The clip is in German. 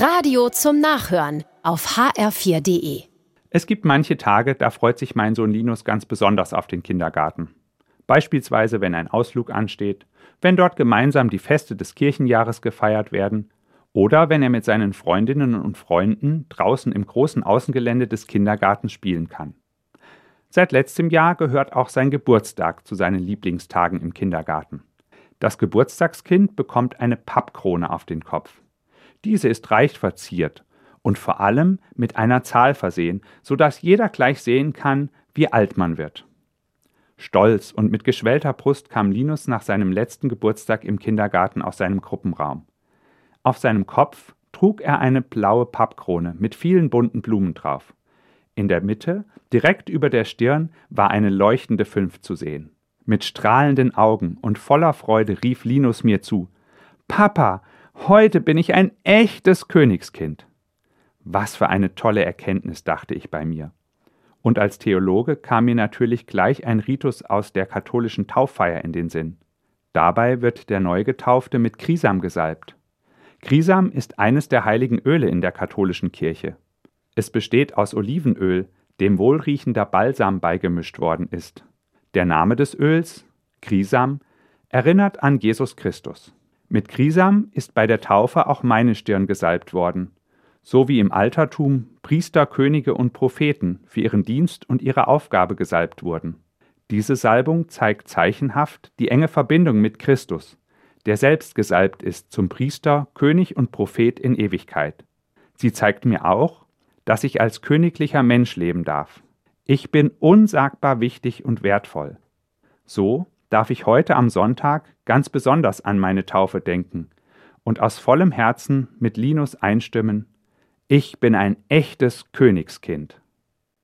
Radio zum Nachhören auf hr4.de. Es gibt manche Tage, da freut sich mein Sohn Linus ganz besonders auf den Kindergarten. Beispielsweise, wenn ein Ausflug ansteht, wenn dort gemeinsam die Feste des Kirchenjahres gefeiert werden oder wenn er mit seinen Freundinnen und Freunden draußen im großen Außengelände des Kindergartens spielen kann. Seit letztem Jahr gehört auch sein Geburtstag zu seinen Lieblingstagen im Kindergarten. Das Geburtstagskind bekommt eine Pappkrone auf den Kopf. Diese ist reich verziert und vor allem mit einer Zahl versehen, sodass jeder gleich sehen kann, wie alt man wird. Stolz und mit geschwellter Brust kam Linus nach seinem letzten Geburtstag im Kindergarten aus seinem Gruppenraum. Auf seinem Kopf trug er eine blaue Pappkrone mit vielen bunten Blumen drauf. In der Mitte, direkt über der Stirn, war eine leuchtende 5 zu sehen. Mit strahlenden Augen und voller Freude rief Linus mir zu: »Papa, heute bin ich ein echtes Königskind!« Was für eine tolle Erkenntnis, dachte ich bei mir. Und als Theologe kam mir natürlich gleich ein Ritus aus der katholischen Tauffeier in den Sinn. Dabei wird der Neugetaufte mit Chrisam gesalbt. Chrisam ist eines der heiligen Öle in der katholischen Kirche. Es besteht aus Olivenöl, dem wohlriechender Balsam beigemischt worden ist. Der Name des Öls, Chrisam, erinnert an Jesus Christus. Mit Chrisam ist bei der Taufe auch meine Stirn gesalbt worden, so wie im Altertum Priester, Könige und Propheten für ihren Dienst und ihre Aufgabe gesalbt wurden. Diese Salbung zeigt zeichenhaft die enge Verbindung mit Christus, der selbst gesalbt ist zum Priester, König und Prophet in Ewigkeit. Sie zeigt mir auch, dass ich als königlicher Mensch leben darf. Ich bin unsagbar wichtig und wertvoll. So darf ich heute am Sonntag ganz besonders an meine Taufe denken und aus vollem Herzen mit Linus einstimmen: Ich bin ein echtes Königskind.